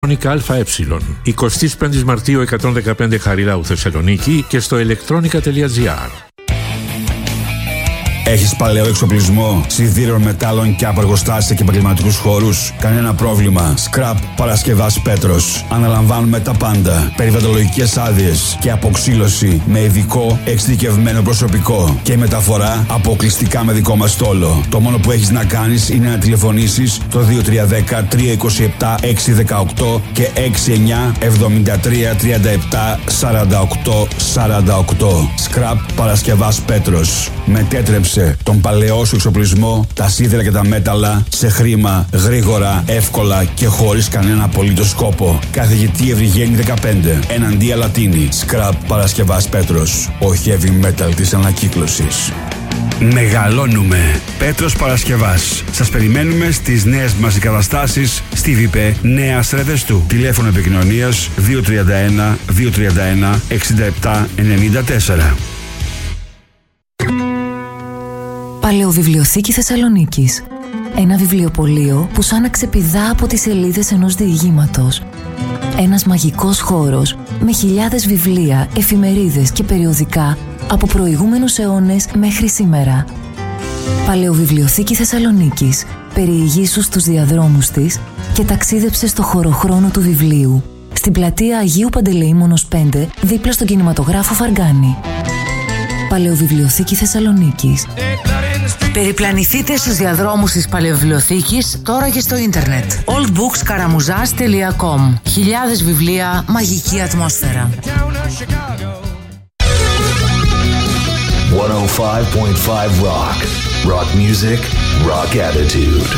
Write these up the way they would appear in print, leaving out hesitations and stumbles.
ΑΕ. 25 Μαρτίου 115 Χαριλάου Θεσσαλονίκη και στο electronica.gr. Έχεις παλαιό εξοπλισμό, σιδήρων, μετάλλων και από εργοστάσια και επαγγελματικούς χώρους? Κανένα πρόβλημα. Scrap Παρασκευάς Πέτρος. Αναλαμβάνουμε τα πάντα. Περιβαλλοντολογικές άδειες και αποξύλωση με ειδικό εξειδικευμένο προσωπικό. Και μεταφορά αποκλειστικά με δικό μας στόλο. Το μόνο που έχεις να κάνεις είναι να τηλεφωνήσεις το 2310 327 618 και 69 73 37 48 48. Scrap Παρασκευάς Πέτρος. Μετέτρεψε τον παλαιό σου εξοπλισμό, τα σίδερα και τα μέταλλα σε χρήμα, γρήγορα, εύκολα και χωρίς κανένα απολύτως κόπο. Καθηγητή Ευρυγένη 15, εναντία Λατίνη. Scrap Παρασκευάς Πέτρος. Ο heavy metal της ανακύκλωσης. Μεγαλώνουμε. Πέτρος Παρασκευάς. Σας περιμένουμε στις νέες μας εγκαταστάσεις στη ΒΙΠΕ Νέα Στρεβεστού. Τηλέφωνο επικοινωνίας 231 231 67 94. Παλαιοβιβλιοθήκη Θεσσαλονίκης. Ένα βιβλιοπωλείο που σαν να ξεπηδά από τις σελίδες ενός διηγήματος. Ένας μαγικός χώρος με χιλιάδες βιβλία, εφημερίδες και περιοδικά από προηγούμενους αιώνες μέχρι σήμερα. Παλαιοβιβλιοθήκη Θεσσαλονίκης. Περιηγήσου στους διαδρόμους της και ταξίδεψε στο χωροχρόνο του βιβλίου. Στην πλατεία Αγίου Παντελεήμονος 5, δίπλα στον κινηματογράφο Φαργκάνη. Παλαιοβιβλιοθήκη Θεσσαλονίκης. Περιπλανηθείτε στους διαδρόμους της Παλαιοβιβλιοθήκης τώρα και στο ίντερνετ. oldbookskaramuzas.com. Χιλιάδες βιβλία, μαγική ατμόσφαιρα. 105.5 Rock. Rock music, rock attitude.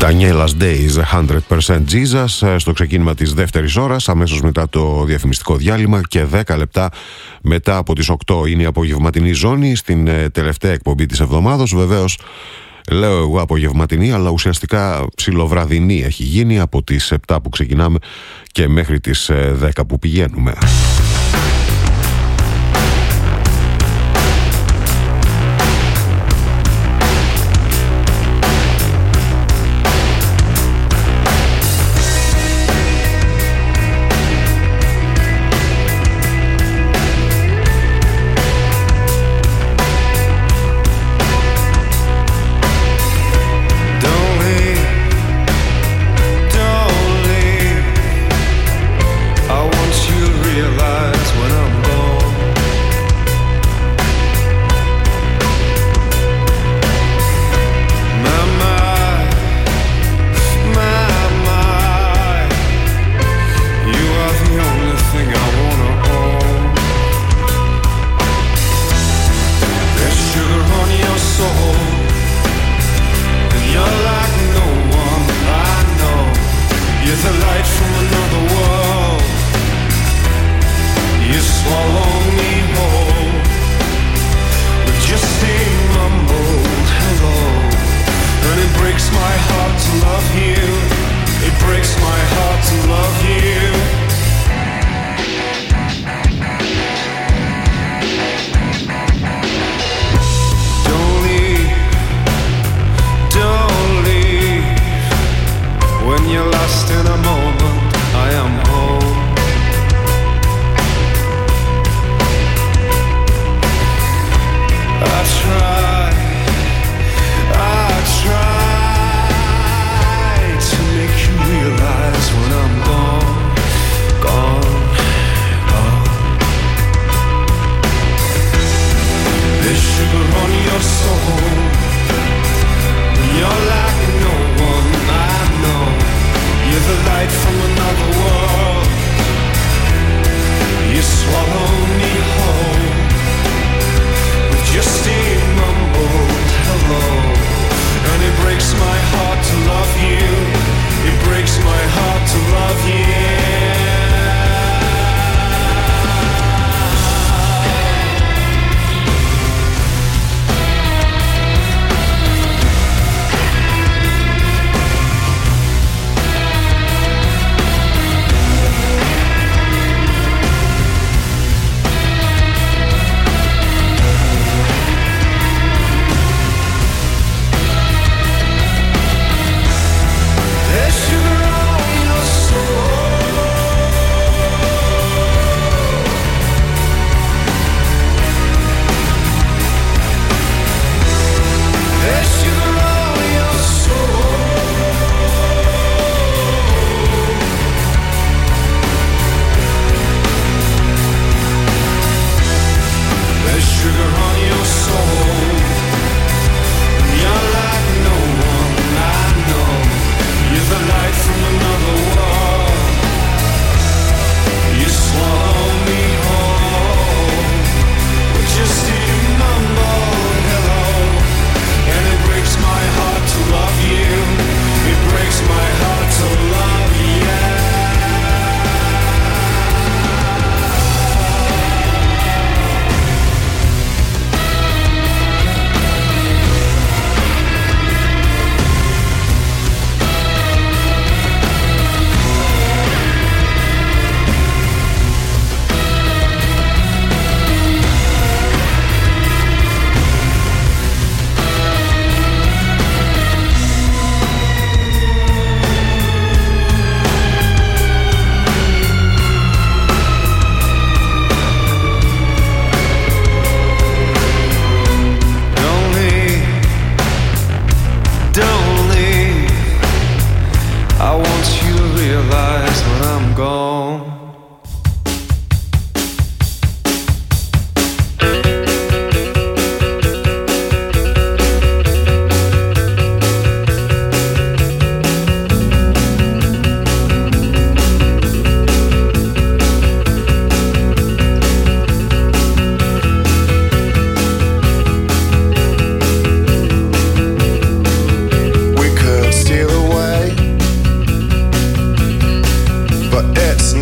Daniela's Days, 100% Jesus, στο ξεκίνημα της δεύτερης ώρας, αμέσως μετά το διαφημιστικό διάλειμμα και 10 λεπτά μετά από τις 8 είναι η απογευματινή ζώνη, στην τελευταία εκπομπή της εβδομάδος. Βεβαίως λέω εγώ απογευματινή, αλλά ουσιαστικά ψιλοβραδινή έχει γίνει, από τις 7 που ξεκινάμε και μέχρι τις 10 που πηγαίνουμε. Realize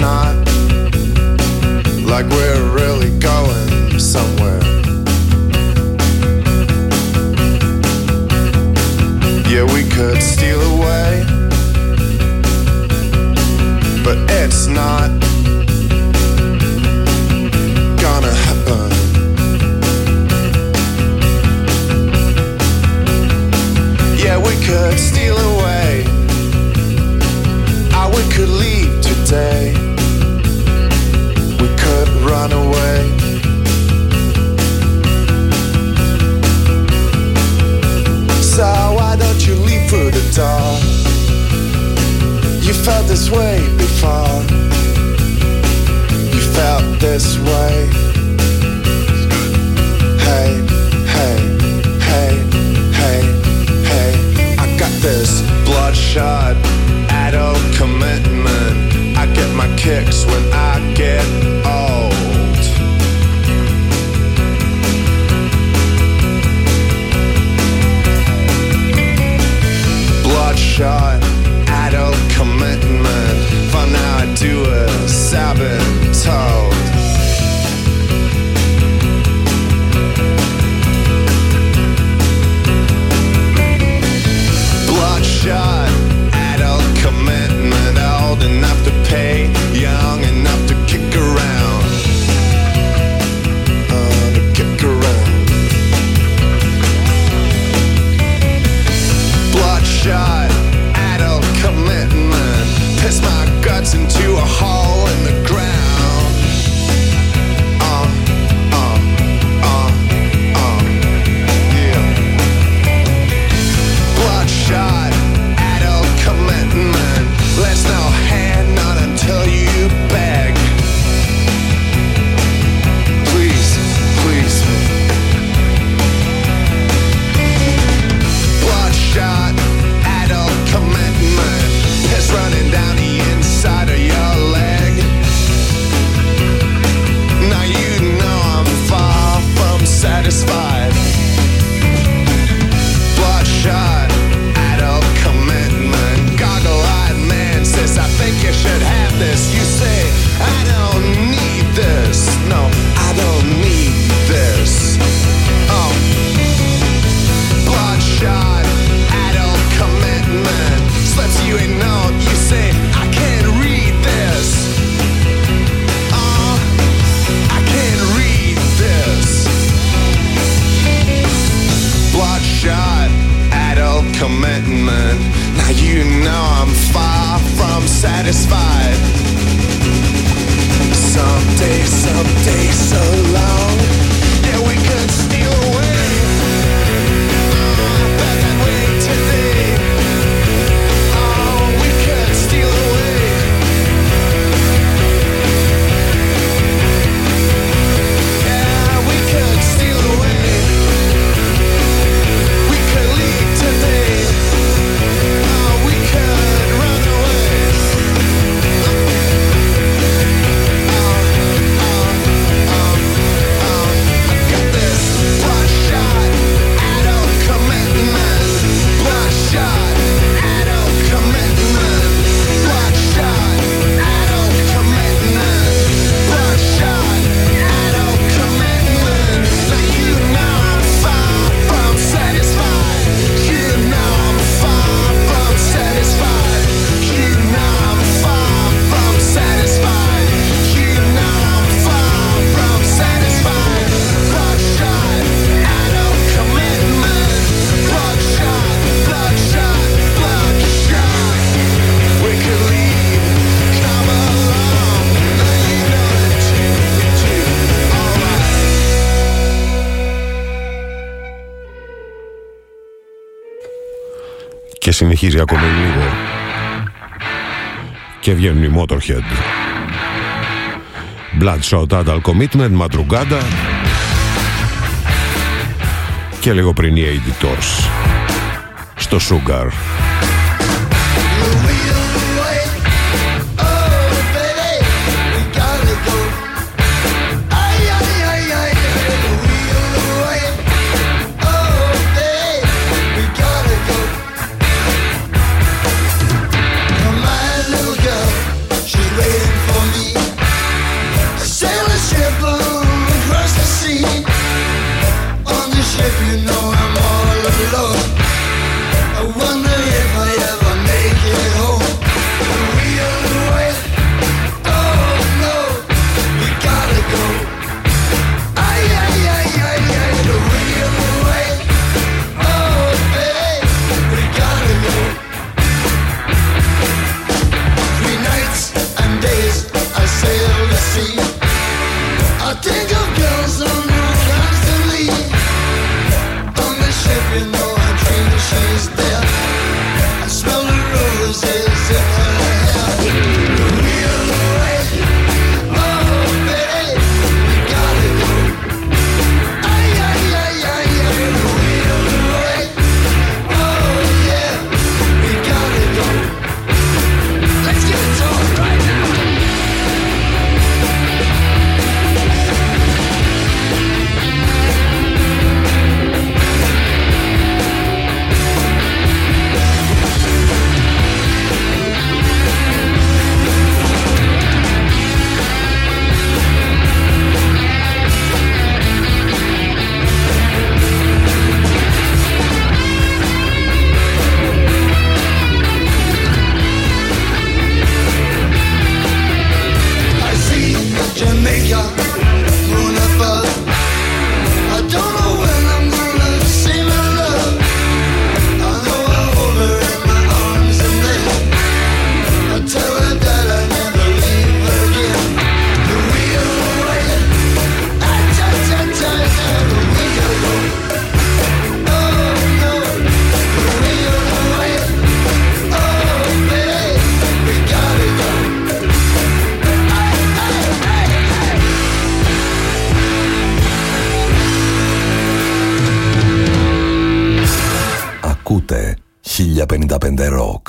not like we're really going somewhere. Yeah, we could steal away, but it's not gonna happen. Yeah, we could steal away, or we could leave today. We could run away. So why don't you leave through the door? You felt this way before. You felt this way. Hey, hey, hey, hey, hey. I got this bloodshot adult commitment. I get my kicks when I get old. Bloodshot adult commitment. For now I do as I've been told. Bloodshot adult commitment. Old enough to pay, young enough to kick around. To kick around. Bloodshot adult commitment. Piss my guts into a hole in the ground. Yeah. Bloodshot adult commitment. Let's no hand, not until you beg. Please, please. Bloodshot adult commitment. Piss running down the inside of your leg. Now you know I'm far from satisfied. Bloodshot adult commitment. Goggle-eyed man says, I think you should have this. You say, I don't need this. No, I don't need this. Bloodshot adult commitment. Slips you a note. You say, I can't read this. I can't read this. Bloodshot adult commitment. Now you know I'm far from satisfied. Someday so long. Yeah, we could steal away. But that way today. We could steal away. Yeah, we could steal away. We could leave today. We could run away. I got this bloodshot adult commitment. Bloodshot adult commitment. Bloodshot adult commitment. Bloodshot adult commitment. Now you know I'm far from satisfied. You know I'm far from satisfied. You know I'm far from satisfied. You know I'm far from satisfied. Bloodshot adult commitment. Bloodshot, bloodshot, bloodshot. We could leave, come along. Now you know that you do. Alright. Και συνεχίζει ακόμα λίγο. Και βγαίνουν οι Motorhead. Bloodshot Adult Commitment, Madrugada. Και λίγο πριν οι Editors στο Sugar. Waiting for me 55 Rock.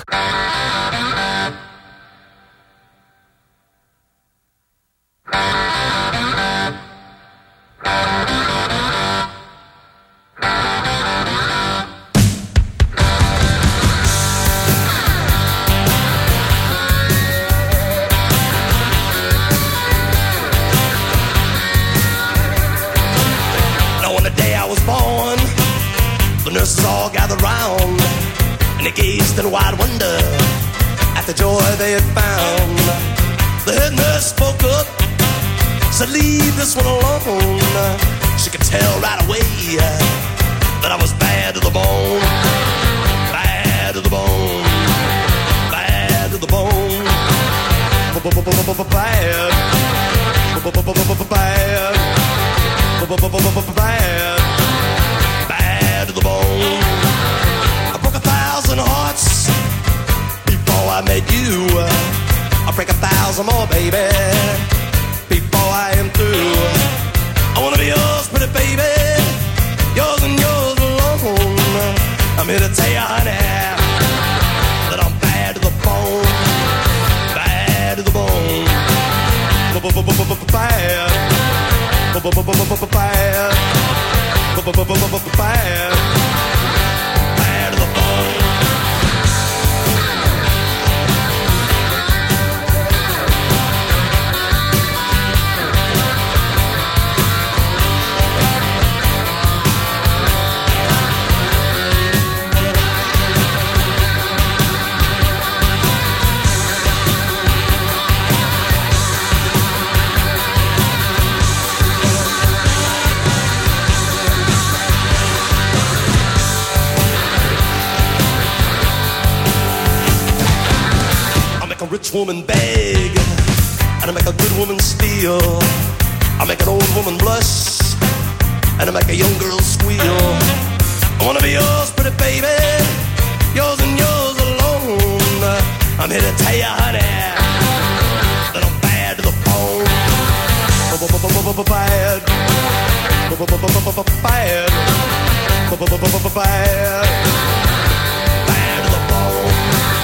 Nurses all gathered round, and they gazed in wide wonder at the joy they had found. The head nurse spoke up, said, "Leave this one alone." She could tell right away that I was bad to the bone, bad to the bone, bad to the bone, bad, bad, bad to the bone. I broke 1,000 hearts before I met you. I'll break 1,000 more, baby, before I am through. I wanna be yours, pretty baby, yours and yours alone. I'm here to tell you, honey, that I'm bad to the bone, bad to the bone, bad, bad, bad to the bone. Rich woman beg, and I make a good woman steal. I make an old woman blush, and I make a young girl squeal. I wanna be yours, pretty baby, yours and yours alone. I'm here to tell you, honey, that I'm bad to the bone, bad, bad, bad, bad to the bone.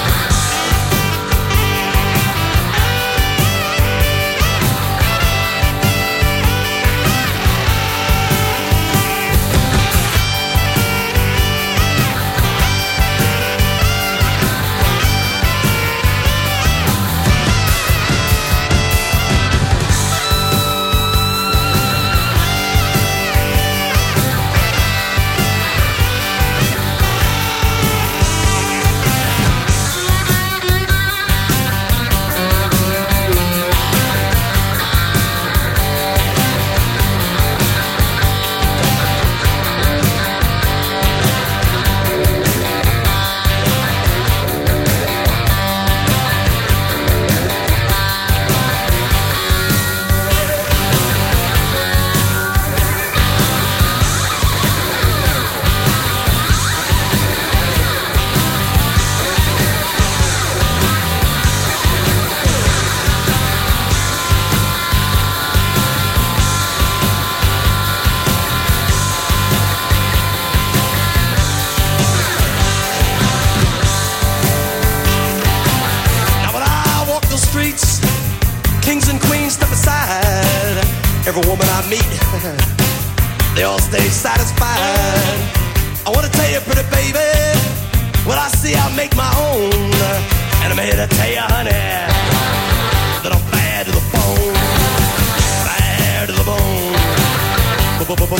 Every woman I meet, they all stay satisfied. I wanna tell you, pretty baby, what I see I make my own. And I'm here to tell you, honey, that I'm bad to the bone, bad to the bone, bad, bad,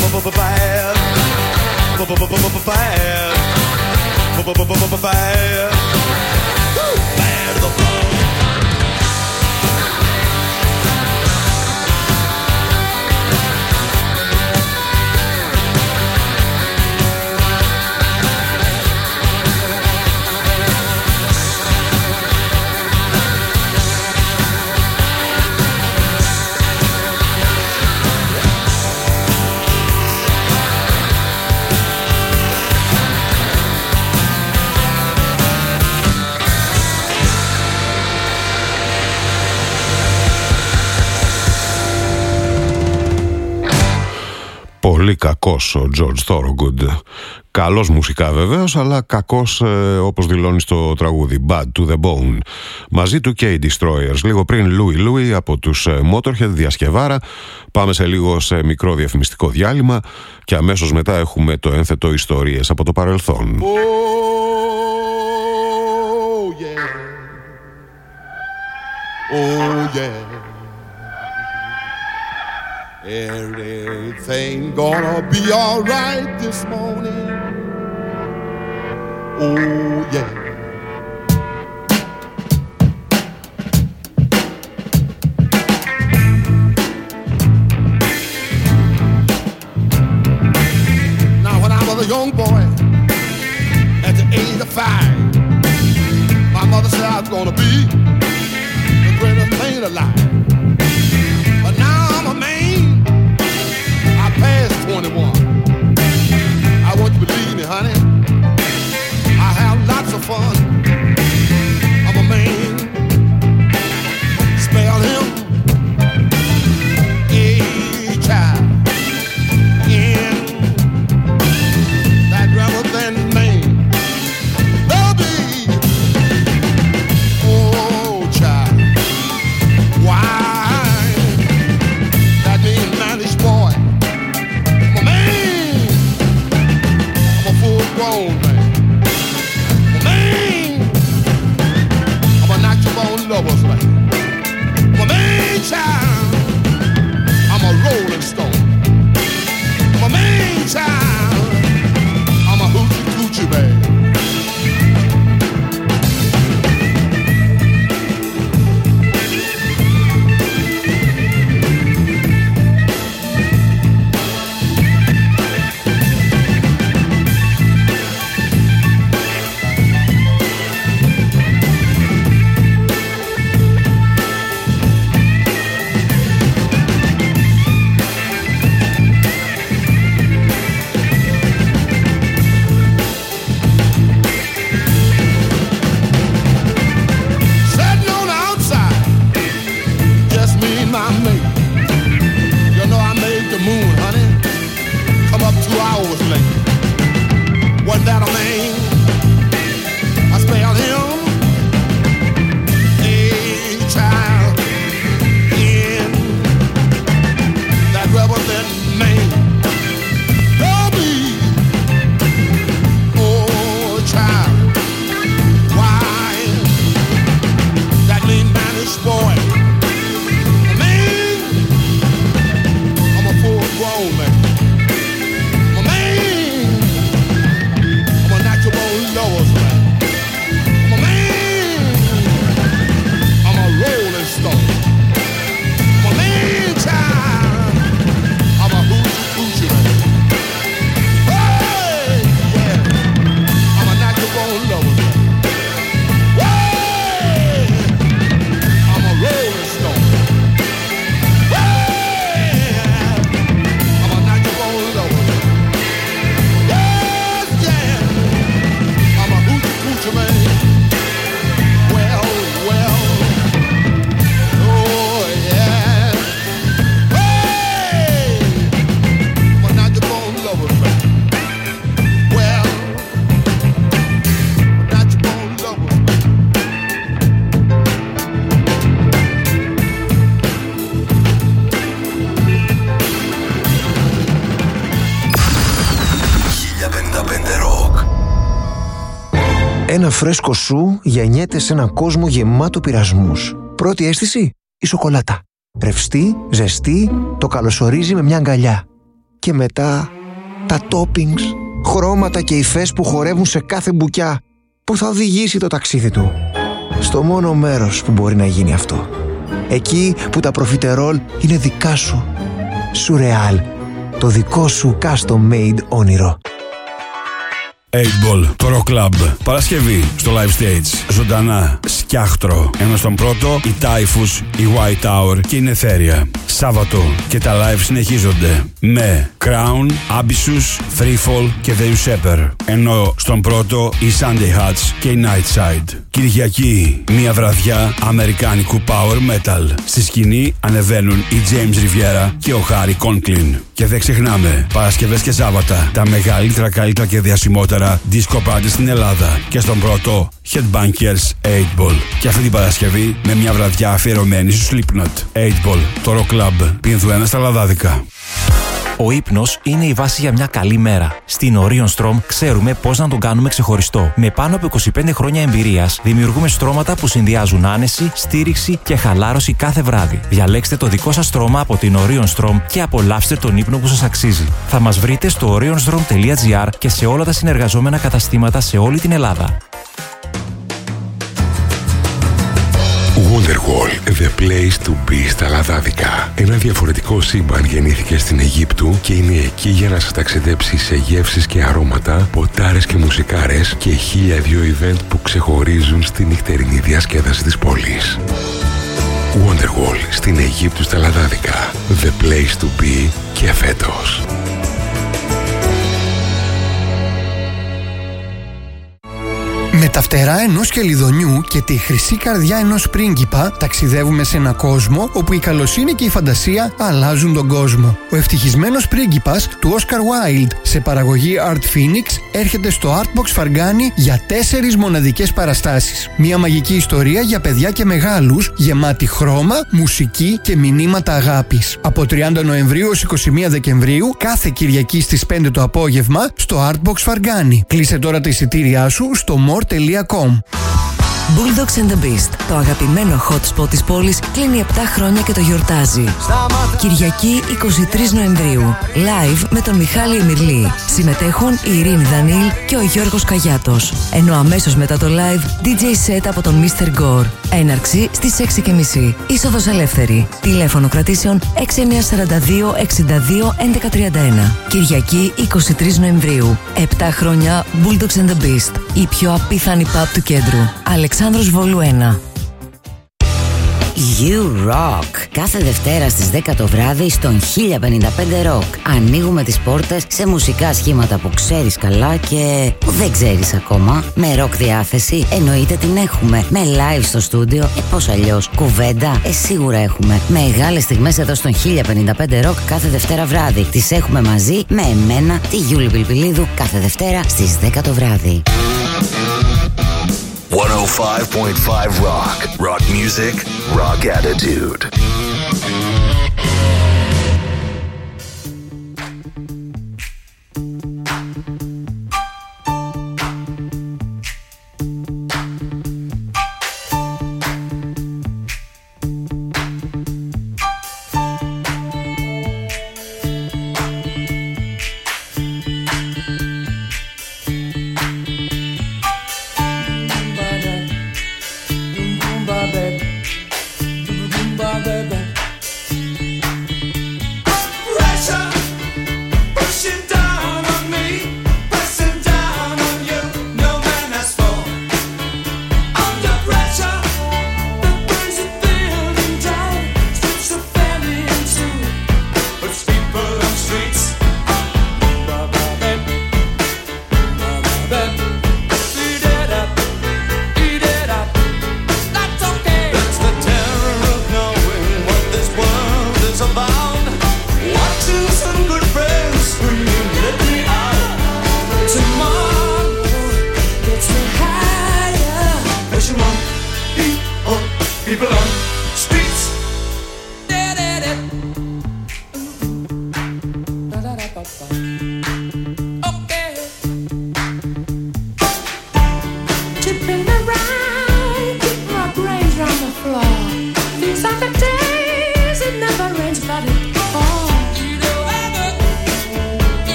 bad to the bone. Πολύ κακός ο George Thorogood. Καλός μουσικά βεβαίως, αλλά κακός όπως δηλώνει στο τραγούδι Bad to the Bone. Μαζί του και οι Destroyers. Λίγο πριν Louie Louie από τους Motorhead, διασκευάρα. Πάμε σε λίγο σε μικρό διαφημιστικό διάλειμμα και αμέσως μετά έχουμε το ένθετο Ιστορίες από το παρελθόν. Oh, yeah. Oh, yeah. Everything gonna be all right this morning. Oh, yeah. Now, when I was a young boy, at the age of 5, my mother said I was gonna be the greatest man alive. But now I'm a man. I passed 21. I want you to believe me, honey. I have lots of fun. I'm a man. Spell him H-I-N. That rather than man. Baby. Oh, child. Why? That means mannish boy. I'm a man. I'm a full-grown man. I'm a man. I'm a natural-born lover's man. I'm a man, child. I'm a rolling stone. I'm a man, child. I'm a hoochie-coochie man. Sitting on the outside, just me and my mate. You know I made the moon, honey. Come up 2 hours late. Wasn't that a man? I spelled him H-I-N. That rebel that man. Baby. Oh, child. Why? That mean mannish boy. A man. I'm a full-grown man. I'm a man. I'm a natural lover's man. I'm a man. I'm a rolling stone. I'm a man, child. I'm a hoochie-coochie man. Hey, yeah. I'm a natural lover's man. Hey, I'm a rolling stone. Hey, I'm a natural lover's man. Yes, yeah. I'm a hoochie-coochie man. Well, oh yeah. Hey, I'm a natural lover's man. Well, natural lover's man. Rock. Ένα φρέσκο σου γεννιέται σε έναν κόσμο γεμάτο πειρασμούς. Πρώτη αίσθηση, η σοκολάτα. Ρευστή, ζεστή, το καλωσορίζει με μια αγκαλιά. Και μετά, τα toppings, χρώματα και υφές που χορεύουν σε κάθε μπουκιά, που θα οδηγήσει το ταξίδι του. Στο μόνο μέρος που μπορεί να γίνει αυτό. Εκεί που τα προφιτερόλ είναι δικά σου. Σουρεάλ, το δικό σου custom made όνειρο. 8ball, το Rock Club. Παρασκευή στο live stage. Ζωντανά, Σκιάχτρο. Ενώ στον πρώτο, η Typhus, η White Tower και η Νεθέρια. Σάββατο και τα live συνεχίζονται με Crown, Abyssus, Freefall και The Usurper. Ενώ στον πρώτο οι Sunday Hats και η Nightside. Κυριακή, μια βραδιά αμερικάνικου power metal. Στη σκηνή ανεβαίνουν οι James Riviera και ο Harry Conklin. Και δεν ξεχνάμε, Παρασκευές και Σάββατα, τα μεγαλύτερα, καλύτερα και διασημότερα disco party στην Ελλάδα. Και στον πρώτο, Headbangers 8 Ball. Και αυτή την Παρασκευή με μια βραδιά αφιερωμένη στο Slipknot. 8 Ball, το Rock Club, Πινδου 1 στα Λαδάδικα. Ο ύπνος είναι η βάση για μια καλή μέρα. Στην Orion Strom ξέρουμε πώς να τον κάνουμε ξεχωριστό. Με πάνω από 25 χρόνια εμπειρίας, δημιουργούμε στρώματα που συνδυάζουν άνεση, στήριξη και χαλάρωση κάθε βράδυ. Διαλέξτε το δικό σας στρώμα από την Orion Strom και απολαύστε τον ύπνο που σας αξίζει. Θα μας βρείτε στο orionstrom.gr και σε όλα τα συνεργαζόμενα καταστήματα σε όλη την Ελλάδα. Wonderwall, the place to be στα Λαδάδικα. Ένα διαφορετικό σύμπαν γεννήθηκε στην Αιγύπτου και είναι εκεί για να σας ταξιδέψει σε γεύσεις και αρώματα, ποτάρες και μουσικάρες και 1002 event που ξεχωρίζουν στη νυχτερινή διασκέδαση της πόλης. Wonderwall στην Αιγύπτου στα Λαδάδικα. The place to be και φέτος. Με τα φτερά ενός χελιδονιού και τη χρυσή καρδιά ενός πρίγκιπα ταξιδεύουμε σε ένα κόσμο όπου η καλοσύνη και η φαντασία αλλάζουν τον κόσμο. Ο ευτυχισμένος πρίγκιπας του Oscar Wilde σε παραγωγή Art Phoenix έρχεται στο Artbox Fargani για 4 μοναδικές παραστάσεις. Μια μαγική ιστορία για παιδιά και μεγάλους γεμάτη χρώμα, μουσική και μηνύματα αγάπης. Από 30 Νοεμβρίου ως 21 Δεκεμβρίου κάθε Κυριακή στις 5 το απόγευμα στο Artbox Fargani. Κλείσε τώρα τα εισιτήριά σου στο more.com. Bulldogs and the Beast, το αγαπημένο hot spot της πόλης, κλείνει 7 χρόνια και το γιορτάζει. Κυριακή 23 Νοεμβρίου, live με τον Μιχάλη Εμιρλή. Συμμετέχουν η Ειρήνη Δανίλ και ο Γιώργος Καγιάτος. Ενώ αμέσως μετά το live, DJ set από τον Mr. Gore. Έναρξη στις 6:30. Είσοδος ελεύθερη. Τηλέφωνο κρατήσεων 6942 62 1131. Κυριακή 23 Νοεμβρίου. 7 χρόνια Bulldogs and the Beast. Η πιο απίθανη pub του κέντρου. Αλεξάνδρος Βόλου 1. You Rock. Κάθε Δευτέρα στις 10 το βράδυ στον 1055 Rock. Ανοίγουμε τις πόρτες σε μουσικά σχήματα που ξέρεις καλά και που δεν ξέρεις ακόμα. Με rock διάθεση εννοείται την έχουμε. Με live στο στούντιο, πώς αλλιώς. Κουβέντα, σίγουρα έχουμε. Μεγάλες στιγμές εδώ στον 1055 Rock κάθε Δευτέρα βράδυ. Τις έχουμε μαζί με εμένα, τη Γιούλη Πιλπιλίδου, κάθε Δευτέρα στις 10 το βράδυ. 105.5 Rock. Rock music, rock attitude.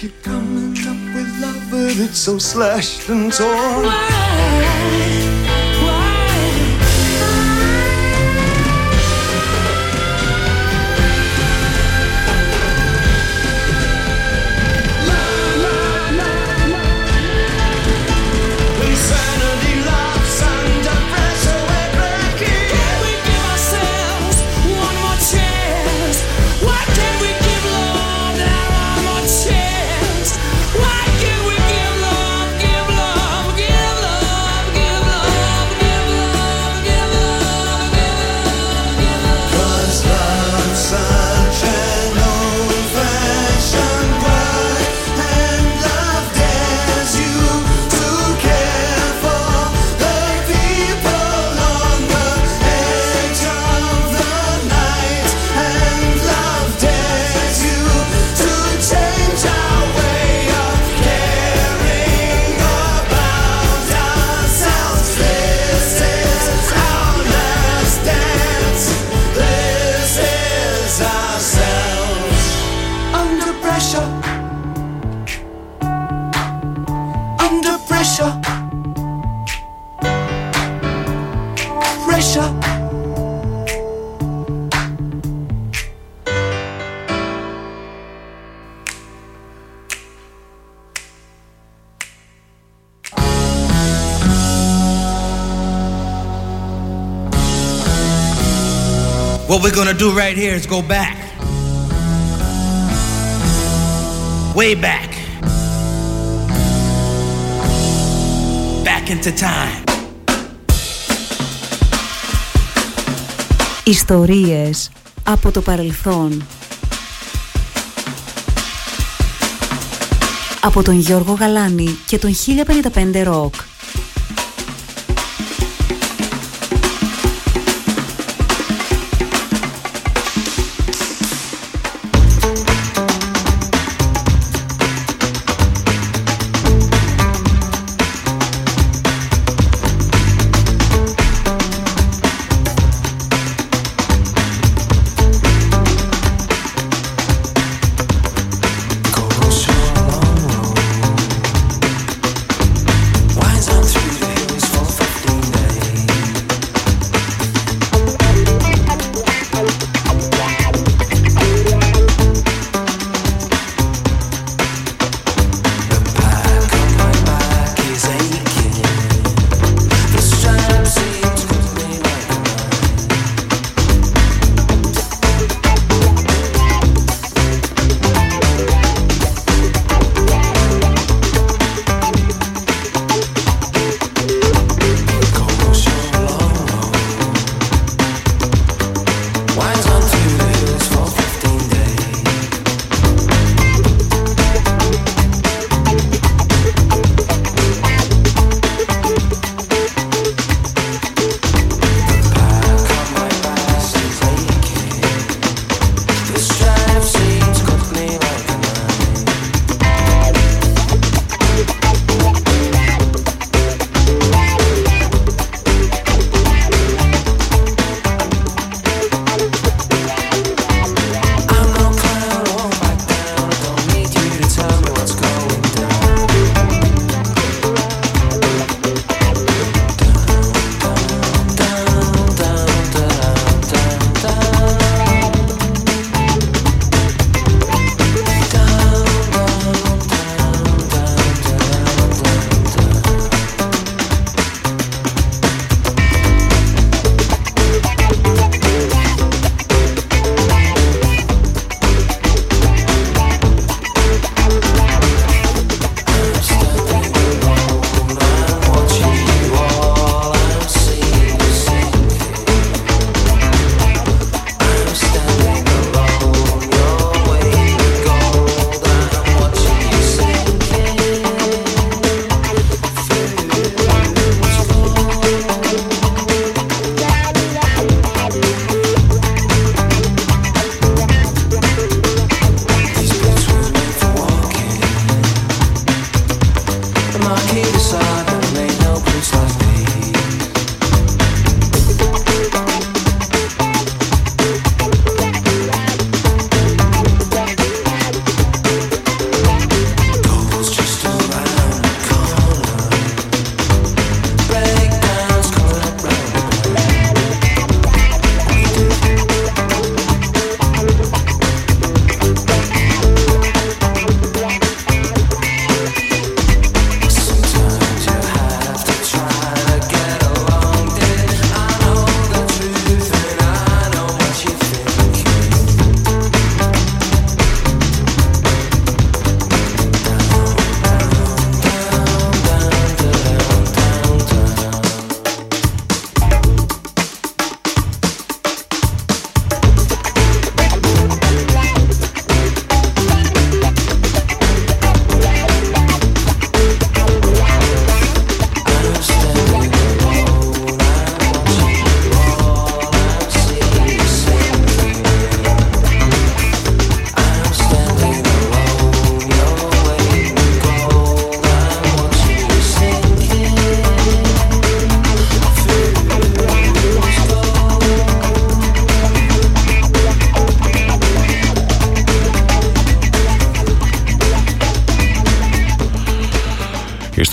keep coming up with love, but it's so slashed and torn. Why? What we're gonna do right here is go back. Way back. Back into time. Ιστορίες από το παρελθόν. Από τον Γιώργο Γαλάνη και τον 1055 Rock. Winds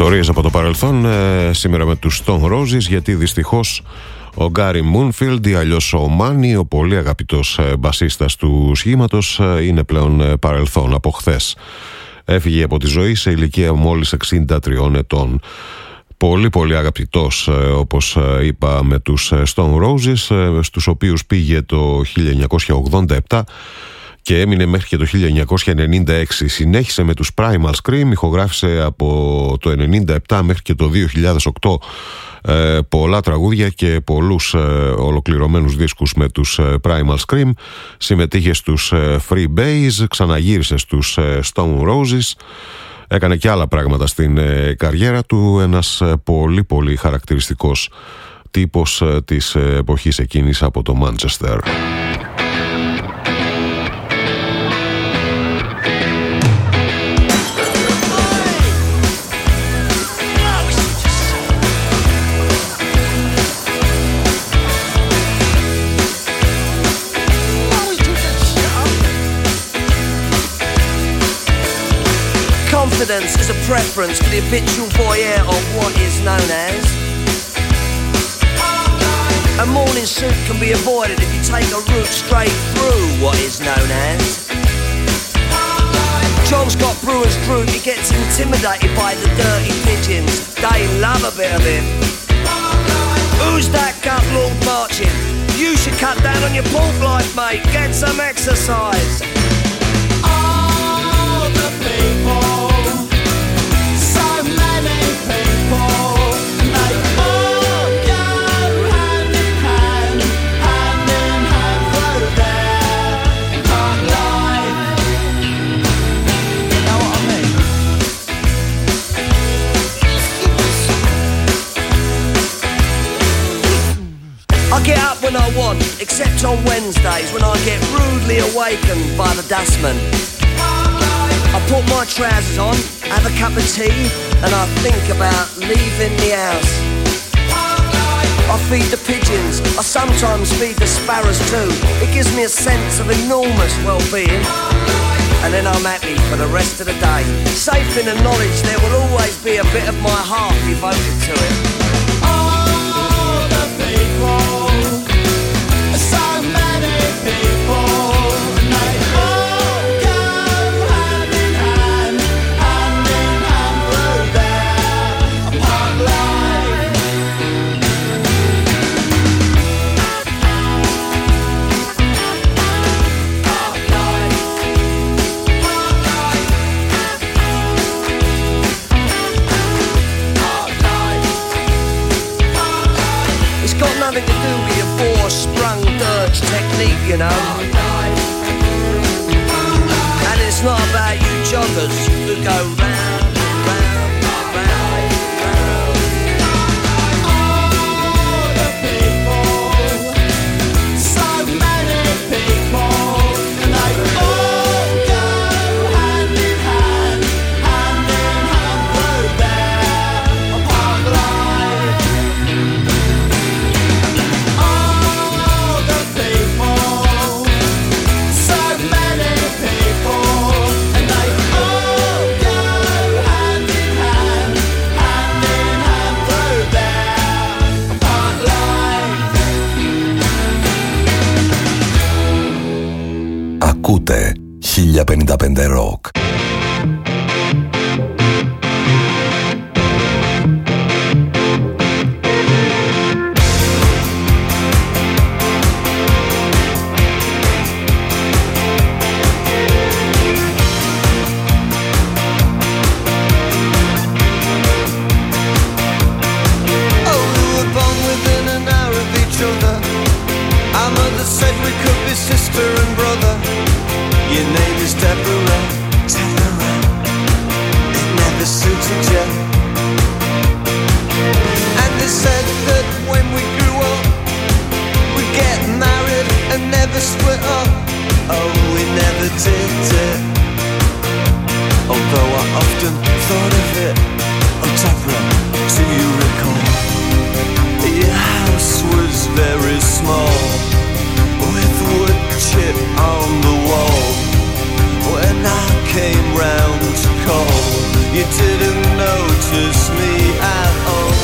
Ιστορίες από το παρελθόν, σήμερα με τους Stone Roses, γιατί δυστυχώς ο Γκάρι Μούνφιλντ ή αλλιώς ο Μάνι, ο πολύ αγαπητός μπασίστας του σχήματος, είναι πλέον παρελθόν από χθες. Έφυγε από τη ζωή σε ηλικία μόλις 63 ετών. Πολύ πολύ αγαπητός, όπως είπα, με τους Stone Roses, στους οποίους πήγε το 1987 και έμεινε μέχρι και το 1996. Συνέχισε με τους Primal Scream, ηχογράφησε από το 1997 μέχρι και το 2008 πολλά τραγούδια και πολλούς ολοκληρωμένους δίσκους με τους Primal Scream. Συμμετείχε στους Free Bass, ξαναγύρισε στους Stone Roses. Έκανε και άλλα πράγματα στην καριέρα του. Ένας πολύ πολύ χαρακτηριστικός τύπος της εποχής εκείνης από το Manchester. Confidence is a preference for the habitual voyeur of what is known as. A morning suit can be avoided if you take a route straight through what is known as. John's got Brewer's Group, he gets intimidated by the dirty pigeons. They love a bit of him. Who's that gut lord marching? You should cut down on your pork life, mate. Get some exercise. All the people. I get up when I want, except on Wednesdays when I get rudely awakened by the dustman. I put my trousers on, have a cup of tea, and I think about leaving the house. I feed the pigeons, I sometimes feed the sparrows too. It gives me a sense of enormous well-being. And then I'm happy for the rest of the day, safe in the knowledge there will always be a bit of my heart devoted to it. All the people, so many people. Nothing to do with your four-sprung dirge technique, you know. And it's not about you joggers who go round, round, round, round. All the people, so many people, and they all go hand in hand, hand in hand through their park life. Ακούτε 1055 Rock. Sister and brother, your name is Deborah. Deborah, it never suited you. And they said that when we grew up, we'd get married and never split up. Oh, we never did it. Although I often thought of it. Oh, Deborah, do you recall? Your house was very small, with wood chip on the wall. When I came round to call, you didn't notice notice me at all.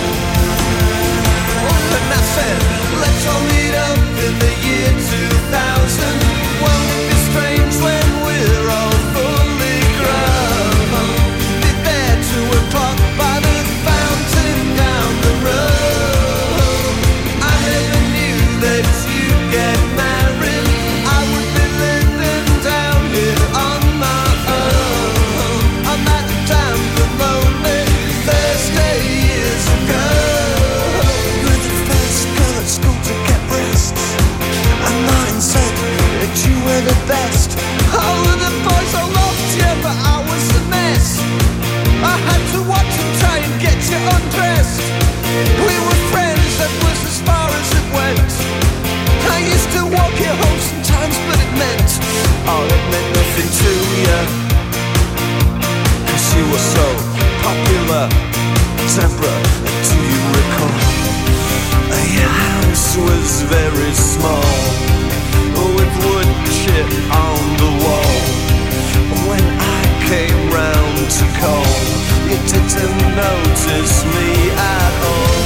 And I said, let's all meet up in the year 2000. Won't it be strange when we're all fully grown? Be there 2 o'clock by the fountain down the road. I never knew that you'd get married. I would be living down here on my own, on that damn lonely Thursday years ago. You were the first girl at school to get breasts, and Martin said that you were the best. Oh, the boys all loved you, but I was a mess. I had to watch them try and get you undressed. We were friends, that was as far as it went. I used to walk you home sometimes, but it meant, oh, it meant nothing to you, 'cause you were so popular. Deborah, do you recall? Your house was very small, with wood chip on the wall. When I came round to call, you didn't notice me at all.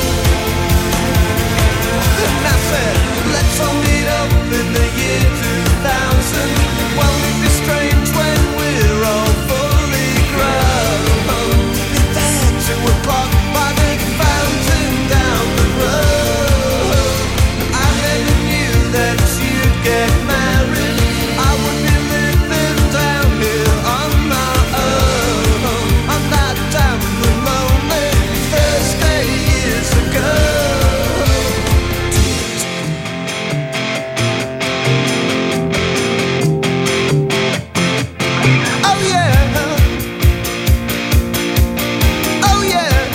And I said, let's all meet up in the year 2000. Won't it be strange when we're all fully grown? Be there 2 o'clock by the fountain down the road. I never knew that you'd get married. I would be living down here on my own, on that damn lonely Thursday years ago. Oh yeah, oh yeah.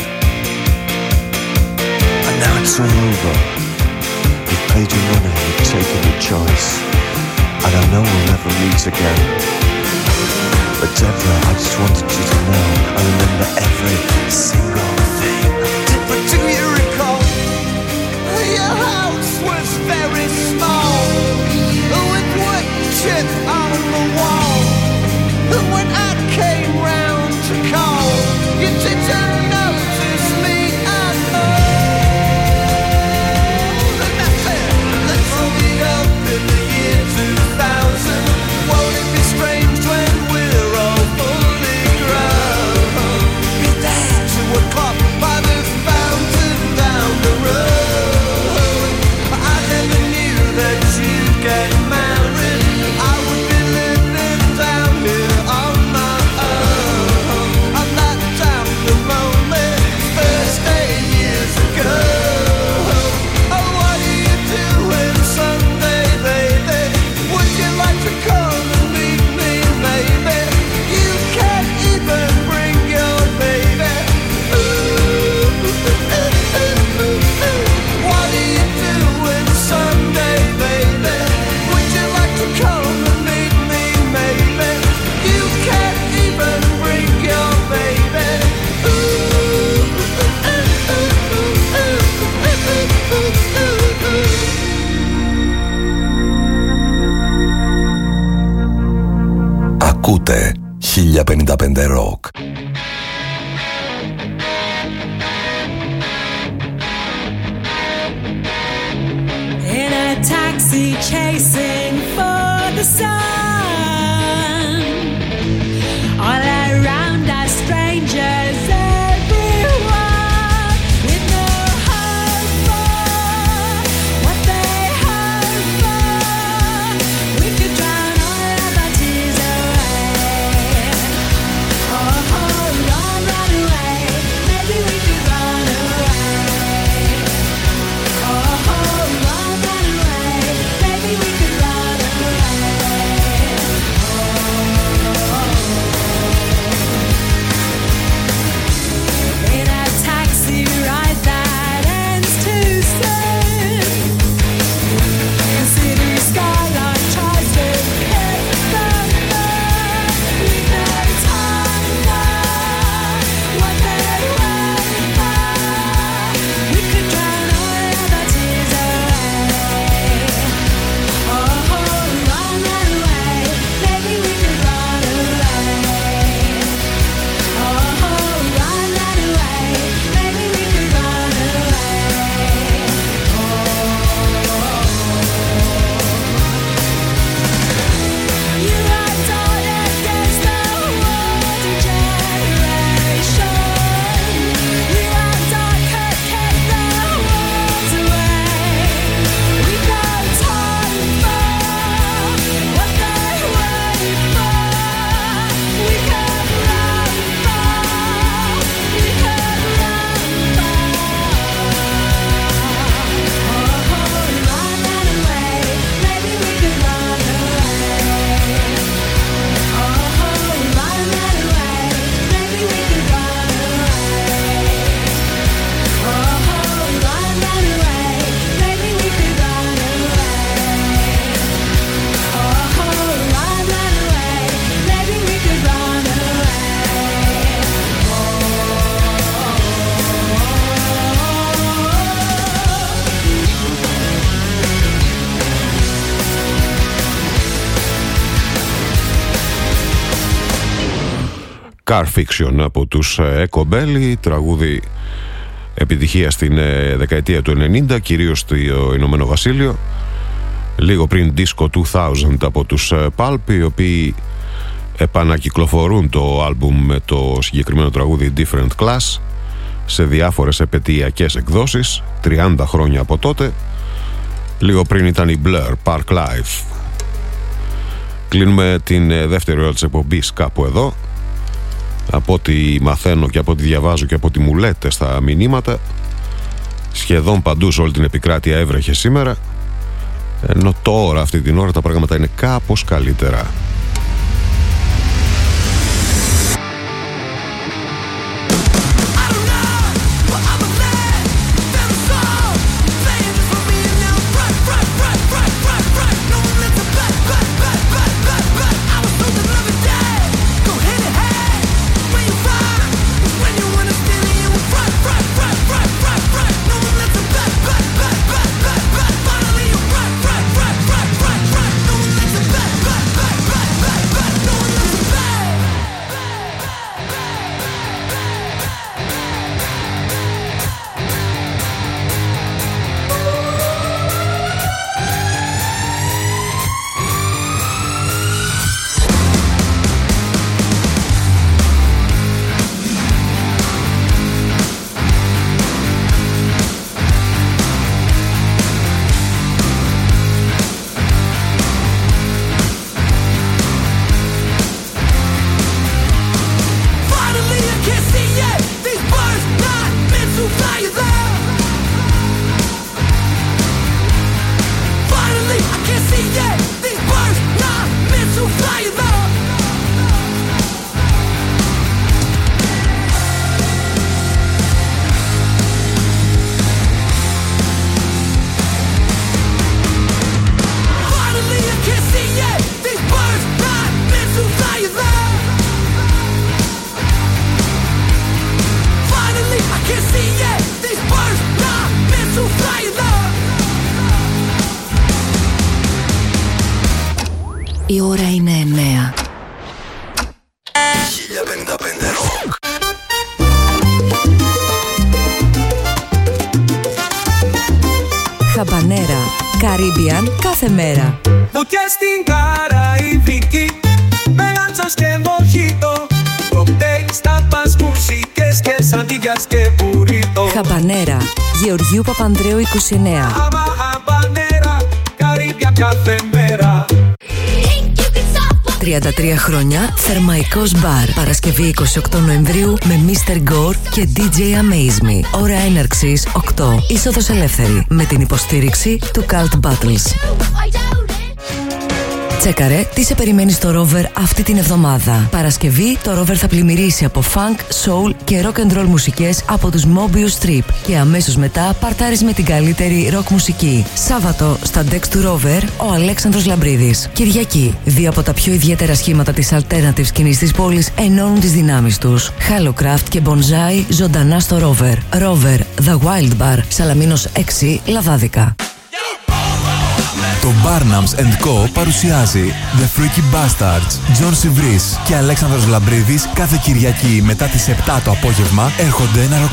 And now it's all over. You've paid your money, you've taken your choice, and I know we'll never meet again. But Deborah, I just wanted you to know I remember every single thing. Deborah, do you recall? Your house was very small, with wood chip on the wall. And when I came round to call, you didn't notice me at all. And I said, let's all meet up in the year 2000. Won't it be strange when we're all fully grown? Be there 2 o'clock by the fountain down the road. I never knew that you'd get married. I would be living down here on my own, on that damn lonely Thursday years ago. Oh, what are you doing Sunday, baby? Would you like to come and meet me, maybe? You can't even bring your baby. What are you doing Sunday, baby? Would you like to come and meet me, maybe? You can't even bring your baby. Ακούτε 1055 Rock. In a taxi chasing for the sun, all around are strangers, everyone with no hope for what they hope for. We could drown all of our tears away. Oh, run, run away. Maybe we could run away. Oh, run, run away. Maybe we could run away. Car Fiction από τους Ecobelly, τραγούδι επιτυχία στην δεκαετία του 90, κυρίως στο Ηνωμένο Βασίλειο. Λίγο πριν Disco 2000 από τους Pulp, οι οποίοι επανακυκλοφορούν το άλμπουμ με το συγκεκριμένο τραγούδι Different Class σε διάφορες επετειακές εκδόσεις, 30 χρόνια από τότε. Λίγο πριν ήταν η Blur, Park Life. Κλείνουμε την δεύτερη ώρα της εκπομπής κάπου εδώ. Από ό,τι μαθαίνω και από ό,τι διαβάζω και από ό,τι μου λέτε στα μηνύματα, σχεδόν παντού σε όλη την επικράτεια έβρεχε σήμερα, ενώ τώρα αυτή την ώρα τα πράγματα είναι κάπως καλύτερα. Η ώρα είναι 9. 1055 Rock. Χαμπανέρα, Caribbean κάθε μέρα. Φωτιά στην Καραϊβική, με λάντσας και μοχίτο, κοκτέιλ, τάπας, μουσικές και σαντίγιας και μπουρίτο. Χαμπανέρα, Γεωργίου Παπανδρέου 29. Χαμπανέρα, Καρύμπια κάθε μέρα. 33 χρόνια, Θερμαϊκός Μπαρ. Παρασκευή 28 Νοεμβρίου με Mr. Gore και DJ Amaze Me. Ώρα έναρξης 8. Είσοδος ελεύθερη με την υποστήριξη του Cult Battles. Τσέκαρε τι σε περιμένει στο Rover αυτή την εβδομάδα. Παρασκευή το Rover θα πλημμυρίσει από funk, soul και rock and roll μουσικές από τους Mobius Strip και αμέσως μετά παρτάρεις με την καλύτερη rock μουσική. Σάββατο στα decks του Rover ο Αλέξανδρος Λαμπρίδης. Κυριακή, δύο από τα πιο ιδιαίτερα σχήματα της alternative σκηνής της πόλης ενώνουν τις δυνάμεις τους. Hallocraft και Bonsai ζωντανά στο Rover. Rover, The Wild Bar, Σαλαμίνος 6, Λαδάδικα. Το Barnums & Co. παρουσιάζει The Freaky Bastards, John Sivris και Αλέξανδρος Λαμπρίδης κάθε Κυριακή μετά τις 7 το απόγευμα έρχονται να